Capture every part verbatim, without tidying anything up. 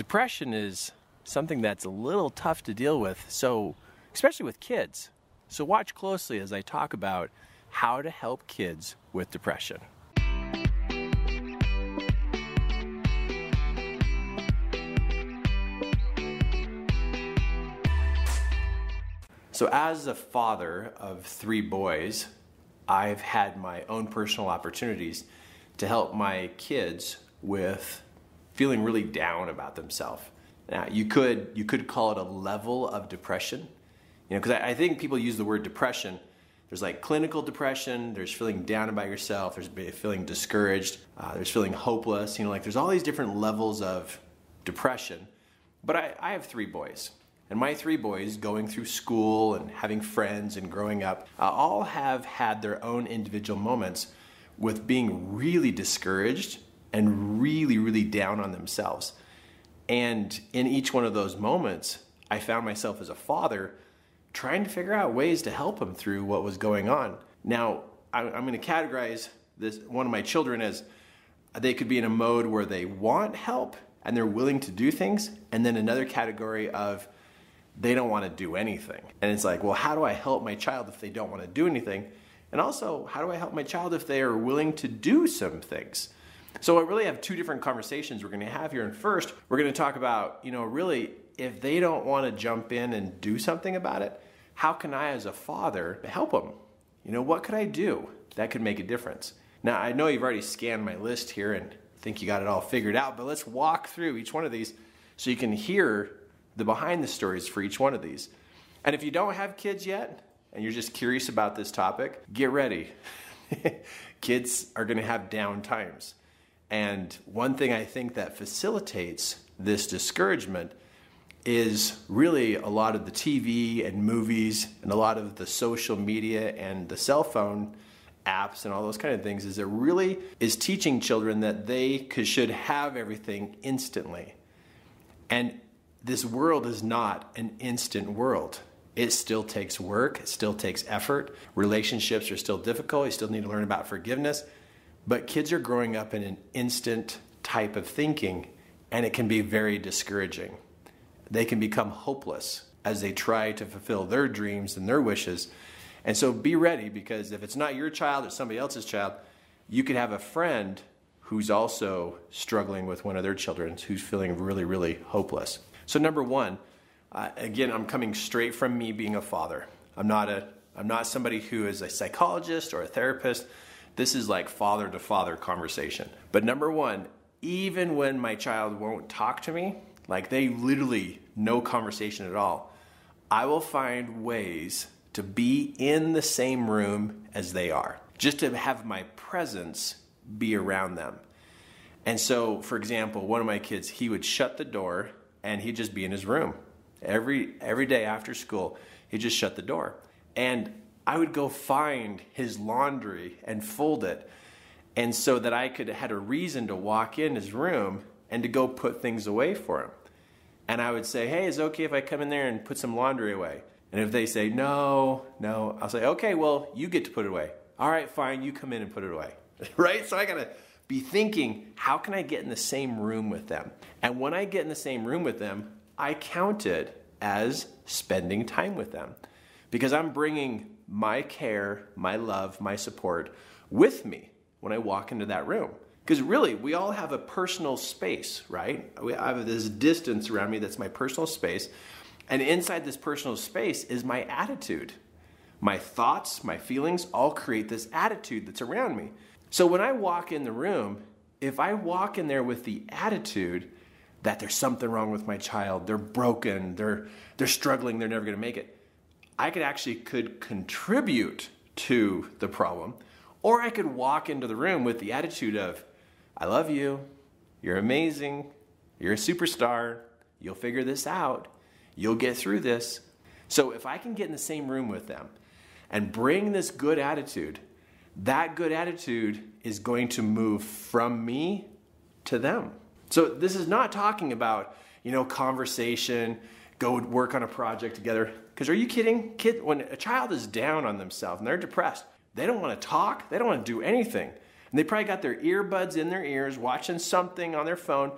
Depression is something that's a little tough to deal with, so especially with kids. So watch closely as I talk about how to help kids with depression. So as a father of three boys, I've had my own personal opportunities to help my kids with feeling really down about themselves. Now, you could you could call it a level of depression, you know, because I, I think people use the word depression. There's like clinical depression, there's feeling down about yourself, there's feeling discouraged, uh, there's feeling hopeless, you know, like there's all these different levels of depression. But I, I have three boys. And my three boys, going through school and having friends and growing up, uh, all have had their own individual moments with being really discouraged and really, really down on themselves. And in each one of those moments, I found myself as a father trying to figure out ways to help them through what was going on. Now, I'm going to categorize this one of my children as they could be in a mode where they want help and they're willing to do things, and then another category of they don't want to do anything. And it's like, well, how do I help my child if they don't want to do anything? And also, how do I help my child if they are willing to do some things? So I really have two different conversations we're going to have here. And first, we're going to talk about, you know, really, if they don't want to jump in and do something about it, how can I as a father help them? You know, what could I do that could make a difference? Now, I know you've already scanned my list here and think you got it all figured out, but let's walk through each one of these so you can hear the behind the stories for each one of these. And if you don't have kids yet, and you're just curious about this topic, get ready. Kids are going to have down times. And one thing I think that facilitates this discouragement is really a lot of the T V and movies and a lot of the social media and the cell phone apps and all those kind of things, is it really is teaching children that they could, should have everything instantly. And this world is not an instant world. It still takes work. It still takes effort. Relationships are still difficult. You still need to learn about forgiveness. But kids are growing up in an instant type of thinking, and it can be very discouraging. They can become hopeless as they try to fulfill their dreams and their wishes. And so be ready, because if it's not your child or somebody else's child, you could have a friend who's also struggling with one of their children who's feeling really, really hopeless. So number one, uh, again, I'm coming straight from me being a father. I'm not a, I'm not somebody who is a psychologist or a therapist. This is like father to father conversation. But number one, even when my child won't talk to me, like they literally no conversation at all, I will find ways to be in the same room as they are, just to have my presence be around them. And so, for example, one of my kids, he would shut the door and he'd just be in his room. Every every day after school, he'd just shut the door. And I would go find his laundry and fold it, and so that I could had a reason to walk in his room and to go put things away for him. And I would say, hey, is it okay if I come in there and put some laundry away? And if they say, no, no, I'll say, okay, well, you get to put it away. All right, fine, you come in and put it away. Right? So I got to be thinking, how can I get in the same room with them? And when I get in the same room with them, I count it as spending time with them, because I'm bringing my care, my love, my support with me when I walk into that room. Because really, we all have a personal space, right? I have this distance around me that's my personal space. And inside this personal space is my attitude. My thoughts, my feelings all create this attitude that's around me. So when I walk in the room, if I walk in there with the attitude that there's something wrong with my child, they're broken, they're they're struggling, they're never going to make it, I could actually could contribute to the problem. Or I could walk into the room with the attitude of, I love you, you're amazing, you're a superstar, you'll figure this out, you'll get through this. So if I can get in the same room with them and bring this good attitude, that good attitude is going to move from me to them. So this is not talking about, you know, conversation, go work on a project together. Because are you kidding? Kid, when a child is down on themselves and they're depressed, they don't want to talk, they don't want to do anything. And they probably got their earbuds in their ears, watching something on their phone,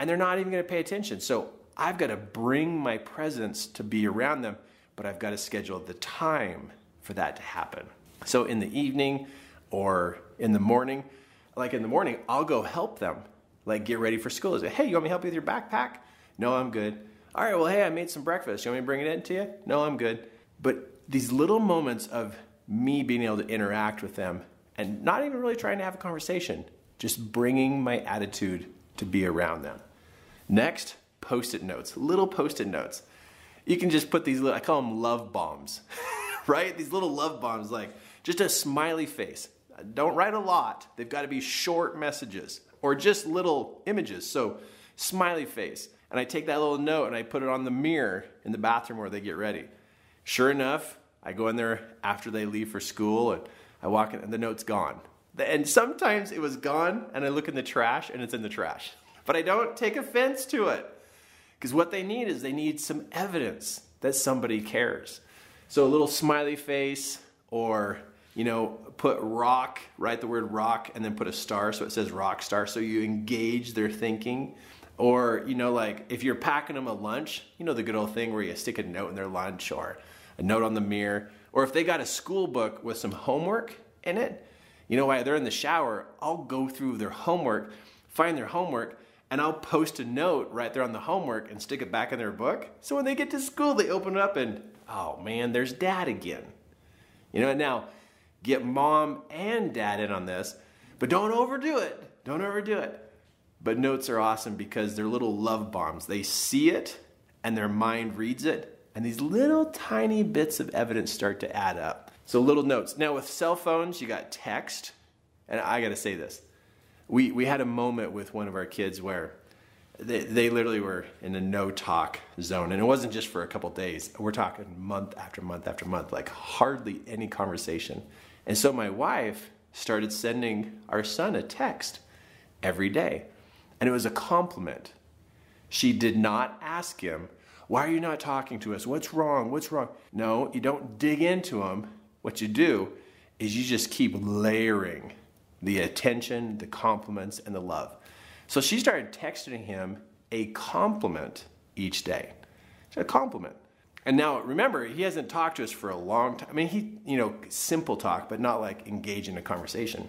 and they're not even going to pay attention. So I've got to bring my presence to be around them, but I've got to schedule the time for that to happen. So in the evening or in the morning, like in the morning, I'll go help them, like get ready for school. Say, hey, you want me to help you with your backpack? No, I'm good. All right, well, hey, I made some breakfast. You want me to bring it in to you? No, I'm good. But these little moments of me being able to interact with them and not even really trying to have a conversation, just bringing my attitude to be around them. Next, Post-it notes, little Post-it notes. You can just put these, little, I call them love bombs, right? These little love bombs, like just a smiley face. Don't write a lot. They've got to be short messages or just little images. So smiley face. And I take that little note and I put it on the mirror in the bathroom where they get ready. Sure enough, I go in there after they leave for school and I walk in and the note's gone. And sometimes it was gone and I look in the trash and it's in the trash. But I don't take offense to it because what they need is they need some evidence that somebody cares. So a little smiley face or, you know, put rock, write the word rock and then put a star so it says rock star so you engage their thinking. Or, you know, like if you're packing them a lunch, you know the good old thing where you stick a note in their lunch or a note on the mirror. Or if they got a school book with some homework in it, you know, while they're in the shower, I'll go through their homework, find their homework, and I'll post a note right there on the homework and stick it back in their book. So when they get to school, they open it up and, oh man, there's dad again. You know, now get mom and dad in on this, but don't overdo it. Don't overdo it. But notes are awesome because they're little love bombs. They see it and their mind reads it. And these little tiny bits of evidence start to add up. So little notes. Now with cell phones, you got text. And I got to say this. We we had a moment with one of our kids where they, they literally were in a no-talk zone. And it wasn't just for a couple days. We're talking month after month after month, like hardly any conversation. And so my wife started sending our son a text every day. And it was a compliment. She did not ask him, why are you not talking to us? What's wrong? What's wrong? No, you don't dig into him. What you do is you just keep layering the attention, the compliments, and the love. So she started texting him a compliment each day. A compliment. And now remember, he hasn't talked to us for a long time. I mean, he, you know, simple talk, but not like engage in a conversation.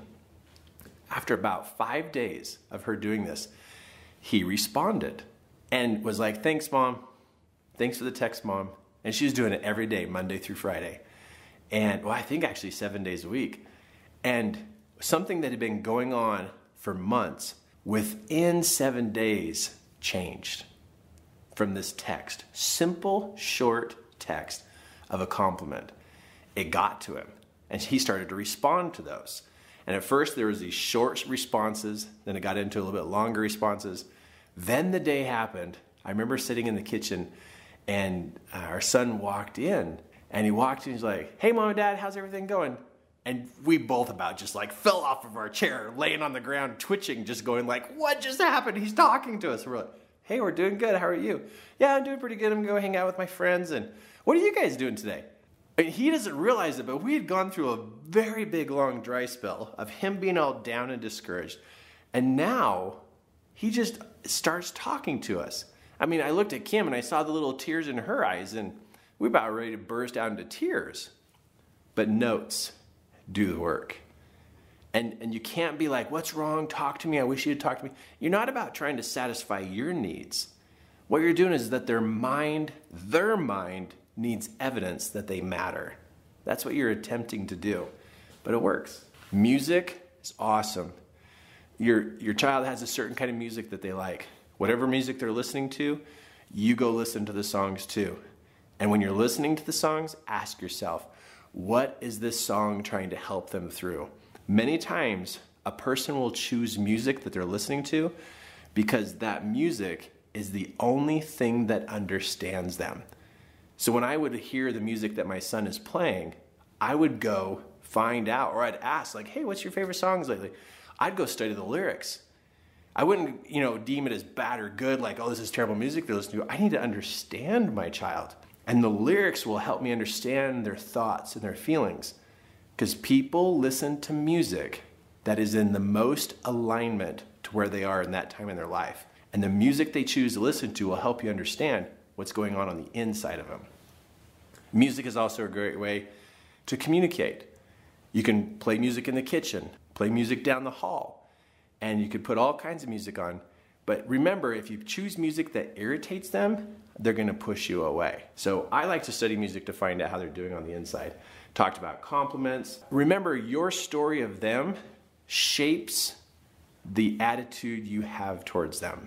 After about five days of her doing this, he responded and was like, thanks, Mom. Thanks for the text, Mom. And she was doing it every day, Monday through Friday. And, well, I think actually seven days a week. And something that had been going on for months, within seven days, changed from this text. Simple, short text of a compliment. It got to him. And he started to respond to those. And at first there was these short responses, then it got into a little bit longer responses. Then the day happened. I remember sitting in the kitchen and our son walked in and he walked in, he's like, hey Mom and Dad, how's everything going? And we both about just like fell off of our chair, laying on the ground, twitching, just going like, what just happened? He's talking to us. We're like, hey, we're doing good. How are you? Yeah, I'm doing pretty good. I'm going to go hang out with my friends. And what are you guys doing today? And he doesn't realize it, but we had gone through a very big, long dry spell of him being all down and discouraged. And now he just starts talking to us. I mean, I looked at Kim and I saw the little tears in her eyes and we were about ready to burst out into tears. But notes do the work. And, and you can't be like, what's wrong? Talk to me. I wish you'd talk to me. You're not about trying to satisfy your needs. What you're doing is that their mind, their mind needs evidence that they matter. That's what you're attempting to do. But it works. Music is awesome. Your, your child has a certain kind of music that they like. Whatever music they're listening to, you go listen to the songs too. And when you're listening to the songs, ask yourself, what is this song trying to help them through? Many times, a person will choose music that they're listening to because that music is the only thing that understands them. So when I would hear the music that my son is playing, I would go find out, or I'd ask, like, hey, what's your favorite songs lately? I'd go study the lyrics. I wouldn't, you know, deem it as bad or good, like, oh, this is terrible music they're listening to. I need to understand my child. And the lyrics will help me understand their thoughts and their feelings. Because people listen to music that is in the most alignment to where they are in that time in their life. And the music they choose to listen to will help you understand what's going on on the inside of them. Music is also a great way to communicate. You can play music in the kitchen, play music down the hall, and you could put all kinds of music on. But remember, if you choose music that irritates them, they're going to push you away. So I like to study music to find out how they're doing on the inside. Talked about compliments. Remember, your story of them shapes the attitude you have towards them.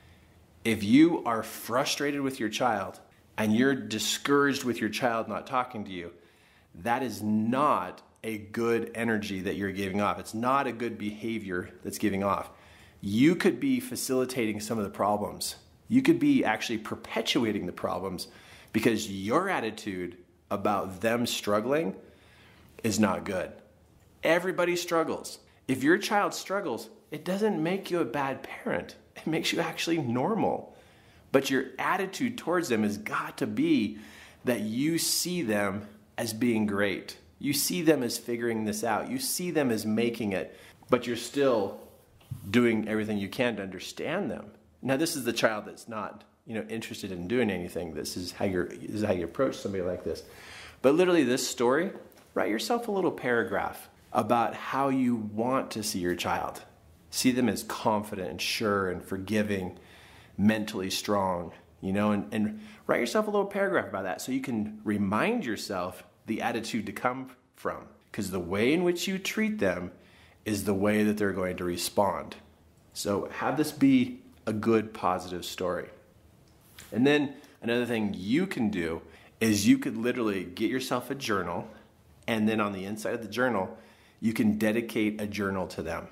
If you are frustrated with your child and you're discouraged with your child not talking to you, that is not a good energy that you're giving off. It's not a good behavior that's giving off. You could be facilitating some of the problems. You could be actually perpetuating the problems because your attitude about them struggling is not good. Everybody struggles. If your child struggles, it doesn't make you a bad parent. It makes you actually normal. But your attitude towards them has got to be that you see them as being great. You see them as figuring this out. You see them as making it, but you're still doing everything you can to understand them. Now, this is the child that's not, you know, interested in doing anything. This is how you're, this is how you approach somebody like this. But literally, this story, write yourself a little paragraph about how you want to see your child. See them as confident and sure and forgiving, mentally strong, you know, and, and write yourself a little paragraph about that so you can remind yourself the attitude to come from. Because the way in which you treat them is the way that they're going to respond. So have this be a good, positive story. And then another thing you can do is you could literally get yourself a journal, and then on the inside of the journal, you can dedicate a journal to them.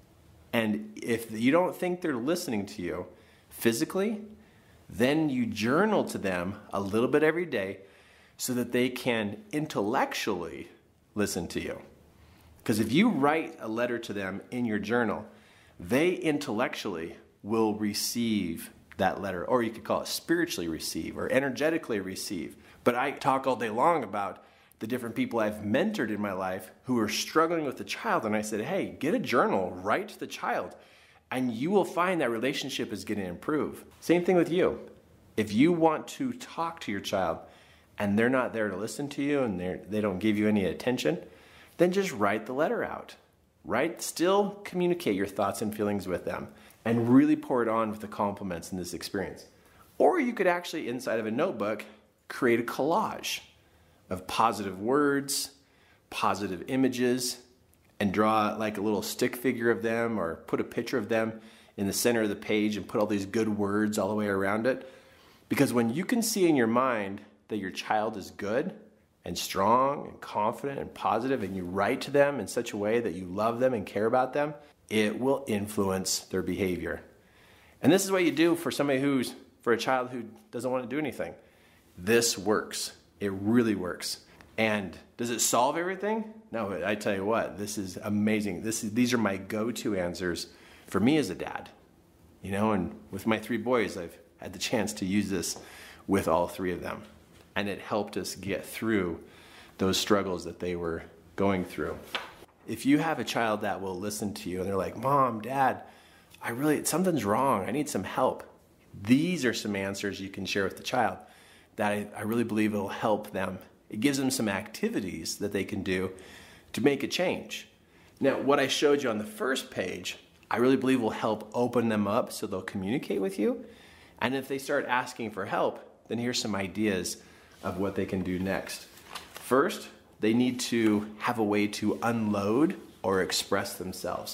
And if you don't think they're listening to you physically, then you journal to them a little bit every day so that they can intellectually listen to you. Because if you write a letter to them in your journal, they intellectually will receive that letter, or you could call it spiritually receive or energetically receive. But I talk all day long about the different people I've mentored in my life who are struggling with the child, and I said, hey, get a journal, write to the child, and you will find that relationship is going to improve. Same thing with you. If you want to talk to your child and they're not there to listen to you and they they don't give you any attention, then just write the letter out. Write, still communicate your thoughts and feelings with them and really pour it on with the compliments in this experience. Or you could actually, inside of a notebook, create a collage of positive words, positive images, and draw like a little stick figure of them or put a picture of them in the center of the page and put all these good words all the way around it. Because when you can see in your mind that your child is good and strong and confident and positive, and you write to them in such a way that you love them and care about them, it will influence their behavior. And this is what you do for somebody who's, for a child who doesn't want to do anything. This works. It really works. And does it solve everything? No, I tell you what, this is amazing. This is, these are my go-to answers for me as a dad. You know, and with my three boys, I've had the chance to use this with all three of them. And it helped us get through those struggles that they were going through. If you have a child that will listen to you and they're like, Mom, Dad, I really, something's wrong. I need some help. These are some answers you can share with the child that I, I really believe will help them. It gives them some activities that they can do to make a change. Now, what I showed you on the first page, I really believe will help open them up so they'll communicate with you. And if they start asking for help, then here's some ideas of what they can do next. First, they need to have a way to unload or express themselves.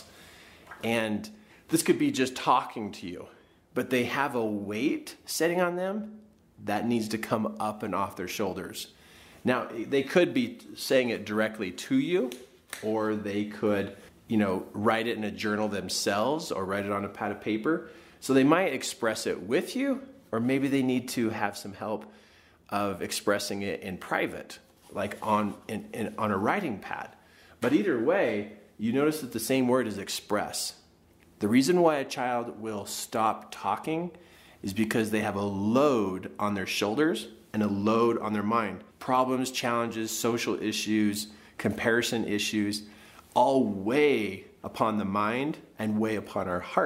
And this could be just talking to you, but they have a weight setting on them that needs to come up and off their shoulders. Now, they could be saying it directly to you, or they could, you know, write it in a journal themselves or write it on a pad of paper. So they might express it with you, or maybe they need to have some help of expressing it in private, like on, in, in, on a writing pad. But either way, you notice that the same word is express. The reason why a child will stop talking is because they have a load on their shoulders and a load on their mind. Problems, challenges, social issues, comparison issues, all weigh upon the mind and weigh upon our heart.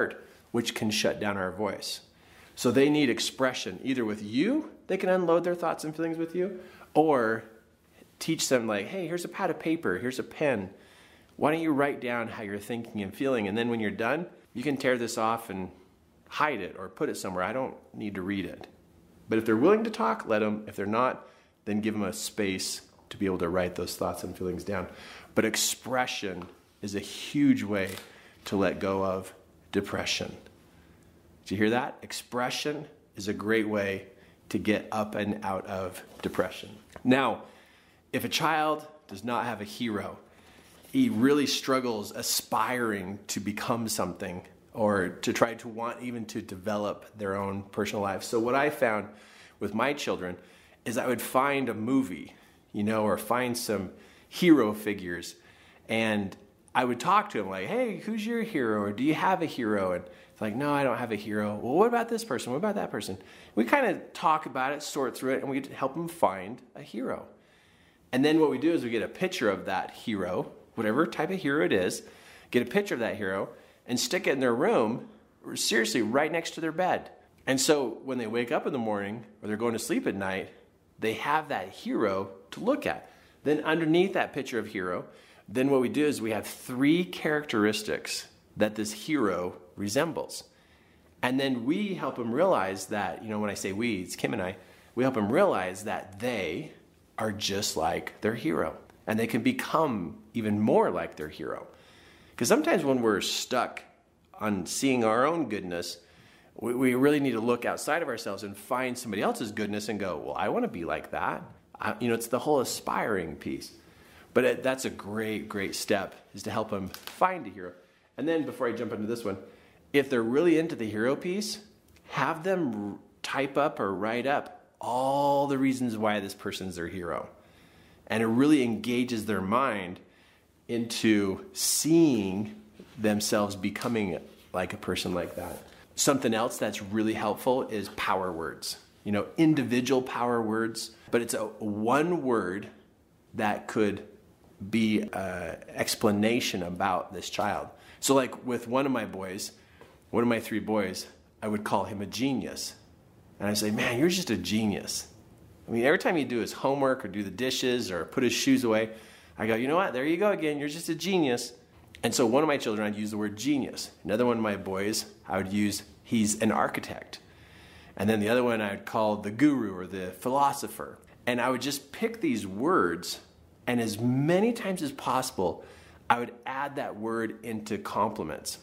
which can shut down our voice. So they need expression. Either with you, they can unload their thoughts and feelings with you, or teach them like, hey, here's a pad of paper, here's a pen. Why don't you write down how you're thinking and feeling, and then when you're done, you can tear this off and hide it or put it somewhere. I don't need to read it. But if they're willing to talk, let them. If they're not, then give them a space to be able to write those thoughts and feelings down. But expression is a huge way to let go of depression. Did you hear that? Expression is a great way to get up and out of depression. Now, if a child does not have a hero, he really struggles aspiring to become something or to try to want even to develop their own personal life. So what I found with my children is I would find a movie, you know, or find some hero figures, and I would talk to them like, hey, who's your hero? Or do you have a hero? And it's like, no, I don't have a hero. Well, what about this person? What about that person? We kind of talk about it, sort through it, and we help them find a hero. And then what we do is we get a picture of that hero, whatever type of hero it is, get a picture of that hero and stick it in their room, or seriously, right next to their bed. And so when they wake up in the morning or they're going to sleep at night, they have that hero to look at. Then underneath that picture of hero, then what we do is we have three characteristics that this hero resembles. And then we help them realize that, you know, when I say we, it's Kim and I, we help them realize that they are just like their hero. And they can become even more like their hero. Because sometimes when we're stuck on seeing our own goodness, we, we really need to look outside of ourselves and find somebody else's goodness and go, well, I want to be like that. I, you know, it's the whole aspiring piece. But it, that's a great, great step, is to help them find a hero. And then before I jump into this one, if they're really into the hero piece, have them type up or write up all the reasons why this person's their hero. And it really engages their mind into seeing themselves becoming like a person like that. Something else that's really helpful is power words. You know, individual power words, but it's a one word that could be an explanation about this child. So like with one of my boys, one of my three boys, I would call him a genius. And I'd say, man, you're just a genius. I mean, every time he'd do his homework or do the dishes or put his shoes away, I go, you know what, there you go again, you're just a genius. And so one of my children, I'd use the word genius. Another one of my boys, I would use, he's an architect. And then the other one I would call the guru or the philosopher. And I would just pick these words, and as many times as possible, I would add that word into compliments.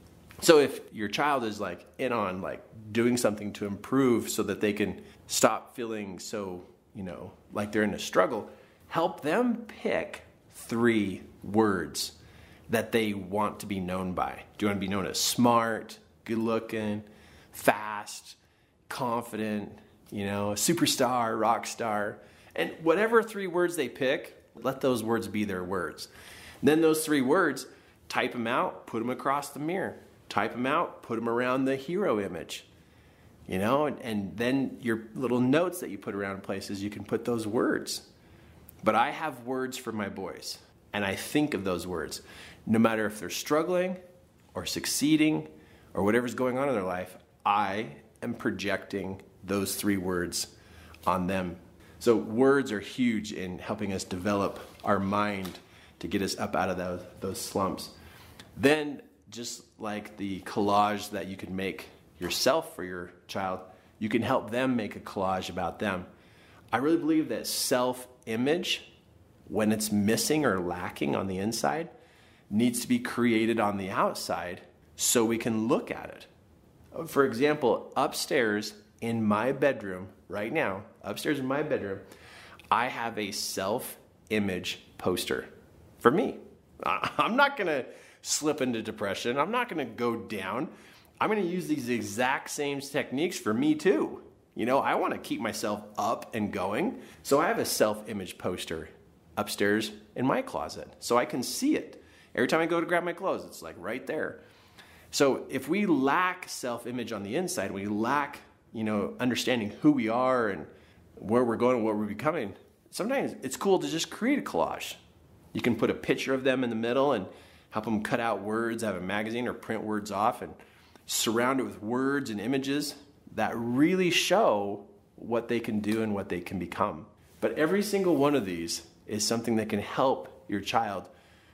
So if your child is like in on like doing something to improve so that they can stop feeling so, you know, like they're in a struggle, help them pick three words that they want to be known by. Do you want to be known as smart, good looking, fast, confident, you know, superstar, rock star? And whatever three words they pick, let those words be their words. Then those three words, type them out, put them across the mirror. Type them out, put them around the hero image. You know, and, and then your little notes that you put around places, you can put those words. But I have words for my boys, and I think of those words. No matter if they're struggling or succeeding or whatever's going on in their life, I am projecting those three words on them. So words are huge in helping us develop our mind to get us up out of those, those slumps. Then, just like the collage that you can make yourself for your child, you can help them make a collage about them. I really believe that self-image, when it's missing or lacking on the inside, needs to be created on the outside so we can look at it. For example, upstairs in my bedroom, right now, upstairs in my bedroom, I have a self-image poster for me. I'm not going to slip into depression. I'm not going to go down. I'm going to use these exact same techniques for me too. You know, I want to keep myself up and going. So I have a self-image poster upstairs in my closet so I can see it. Every time I go to grab my clothes, it's like right there. So if we lack self-image on the inside, we lack, you know, understanding who we are and where we're going and what we're becoming, sometimes it's cool to just create a collage. You can put a picture of them in the middle and help them cut out words out of a magazine or print words off and surround it with words and images that really show what they can do and what they can become. But every single one of these is something that can help your child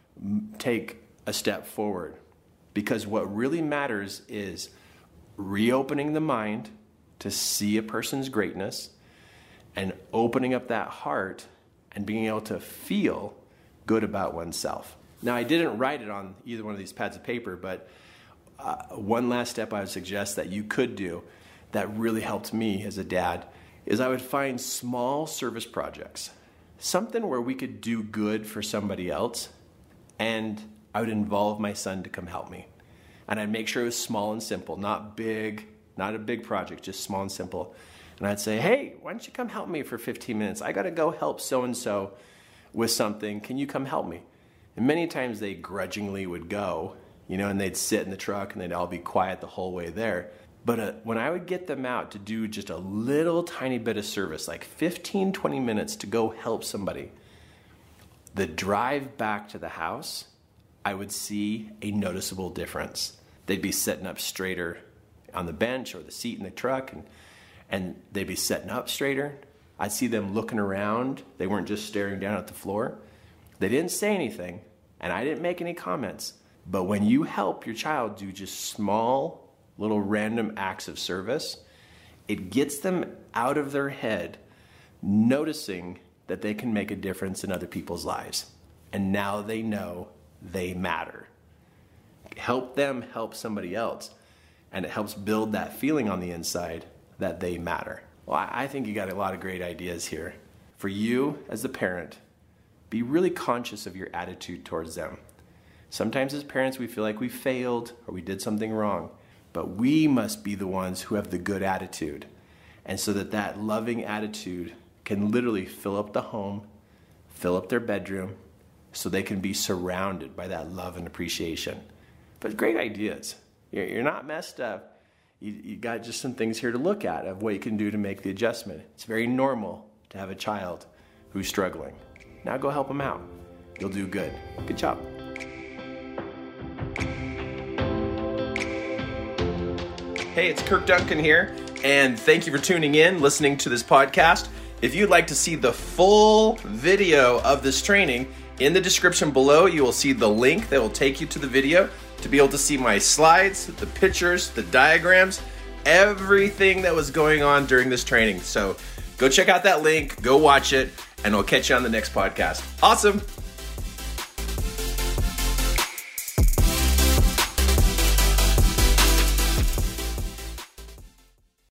take a step forward. Because what really matters is reopening the mind to see a person's greatness and opening up that heart and being able to feel good about oneself. Now, I didn't write it on either one of these pads of paper, but uh, one last step I would suggest that you could do that really helped me as a dad is I would find small service projects, something where we could do good for somebody else, and I would involve my son to come help me. And I'd make sure it was small and simple, not big, not a big project, just small and simple. And I'd say, hey, why don't you come help me for fifteen minutes? I got to go help so-and-so with something. Can you come help me? And many times they grudgingly would go, you know, and they'd sit in the truck and they'd all be quiet the whole way there. But uh, when I would get them out to do just a little tiny bit of service, like fifteen, twenty minutes to go help somebody, the drive back to the house, I would see a noticeable difference. They'd be sitting up straighter on the bench or the seat in the truck, and and they'd be sitting up straighter. I'd see them looking around. They weren't just staring down at the floor. They didn't say anything, and I didn't make any comments. But when you help your child do just small, little random acts of service, it gets them out of their head noticing that they can make a difference in other people's lives. And now they know they matter. Help them help somebody else, and it helps build that feeling on the inside that they matter. Well, I think you got a lot of great ideas here. For you as the parent, be really conscious of your attitude towards them. Sometimes as parents we feel like we failed or we did something wrong, but we must be the ones who have the good attitude. And so that that loving attitude can literally fill up the home, fill up their bedroom, so they can be surrounded by that love and appreciation. But great ideas. You're not messed up. You, you got just some things here to look at of what you can do to make the adjustment. It's very normal to have a child who's struggling. Now go help them out. You'll do good. Good job. Hey, it's Kirk Duncan here, and thank you for tuning in, listening to this podcast. If you'd like to see the full video of this training, in the description below, you will see the link that will take you to the video to be able to see my slides, the pictures, the diagrams, everything that was going on during this training. So go check out that link, go watch it, and I'll catch you on the next podcast. Awesome.